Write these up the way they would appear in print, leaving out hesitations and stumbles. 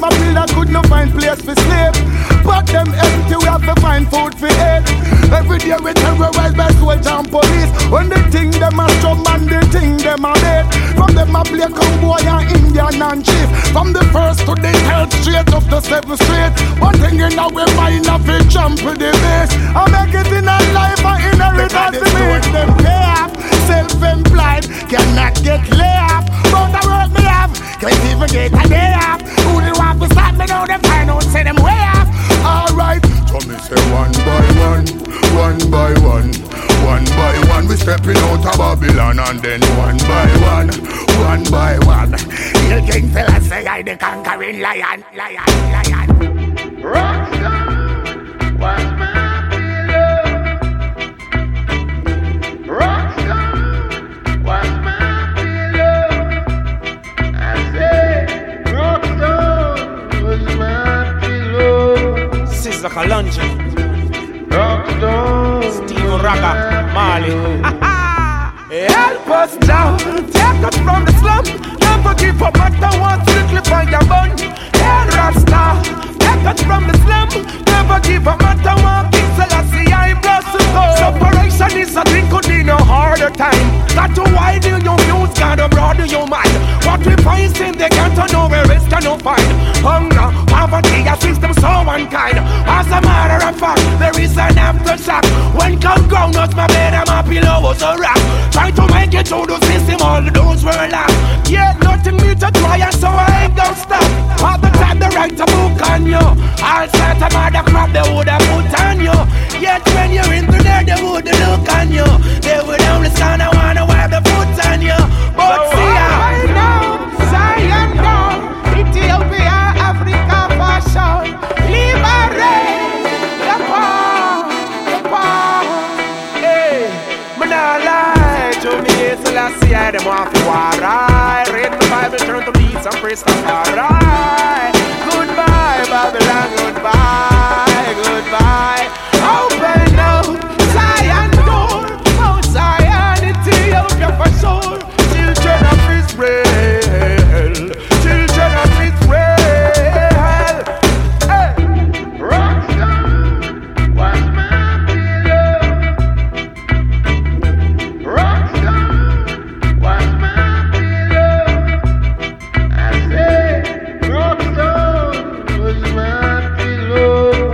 Babylon couldn't find place for sleep. But them empty, we have to find food for eat. Every day we terrorize by soldiers and police. When they think them a strong man, they think them a bait. From them a play cowboy and Indian and chief. From the first to the third straight up the seventh street. One thing in our mind of it jump with the base. I make it in a life and inheritance to me. Them pay off, self-employed, cannot get lay off. But the work me have, can't even get a day off. Who they want to stop me now, them find out, say them way off. Alright, so me say one by one, one by one, one by one. We stepping out of Babylon and then one by one, one by one. You King Selassie, I the conquering lion, lion, lion. Rockstar, what's my pillow? Rockstar, what's my pillow? I say, Rockstar, what's my pillow? Sister Kalonji, Rockstar, Steve Raga, Marley. Help us now, take us from the slum. Never give up matter one strictly for your bun. Hey Rasta, take us from the slum. Never give up matter one King Selassie, I bless you go. Separation is a thing could be no harder time. Got to widen your views, gotta broaden your mind. What we find in the ghetto, nowhere else can no find. Hunger, poverty, a system so unkind. As a matter of fact, there is an aftershock. When come groundnuts, my bed and my pillow was a rock. Try to make it through the system, all those were lost. Yet nothing me to try, and so I ain't gonna stop. All the time they write a book on you. All sorts of mother crap they would have put on you. Yet when you're in there, they would look on you. They would only stand and wanna wipe the foot on you. But so see I know, Zion down, Ethiopia, Africa fashion. Liberate the poor, hey, manala. To me, Selassie, I them off the war. I read the Bible, turn to peace and praise the Lord. Goodbye, Babylon, goodbye, goodbye. Open out Zion door, Mount Zion, Ethiopia for sure. Children of Israel, children of Israel. Hey, Rockstar, what's my pillow? Rockstar, what's my pillow? I say, Rockstar, what's my pillow?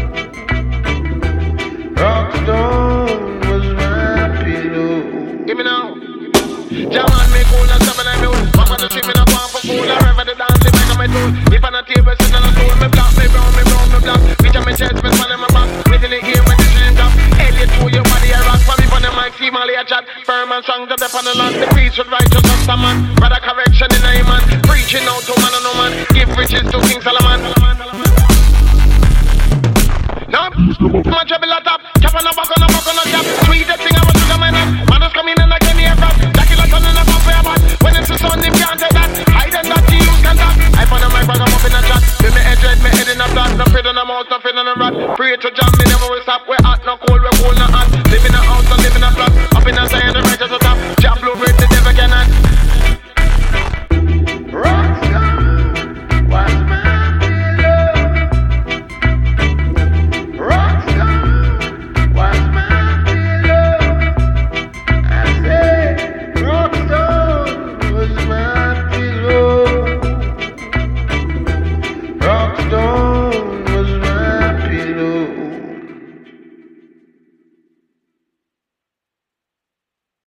Rockstar, what's my pillow? Give me now. Jaman me cool and seven I mule. Mama the shit me not want for fool. I remember the dance they make on my tool. If I'm not table sitting on a stool, me black, me brown, me brown, me black. Bitch on my chest, me smell in my back. Me till it hear when the shit drop. Elliot to your body I rock. For me from the mic, see Molly a chat. Firm and strong to dep on the land. The peace with righteous as a man. Brother correction in a man. Preaching out to man and no man. Give riches to King Solomon. No, my trouble a top. Cap on a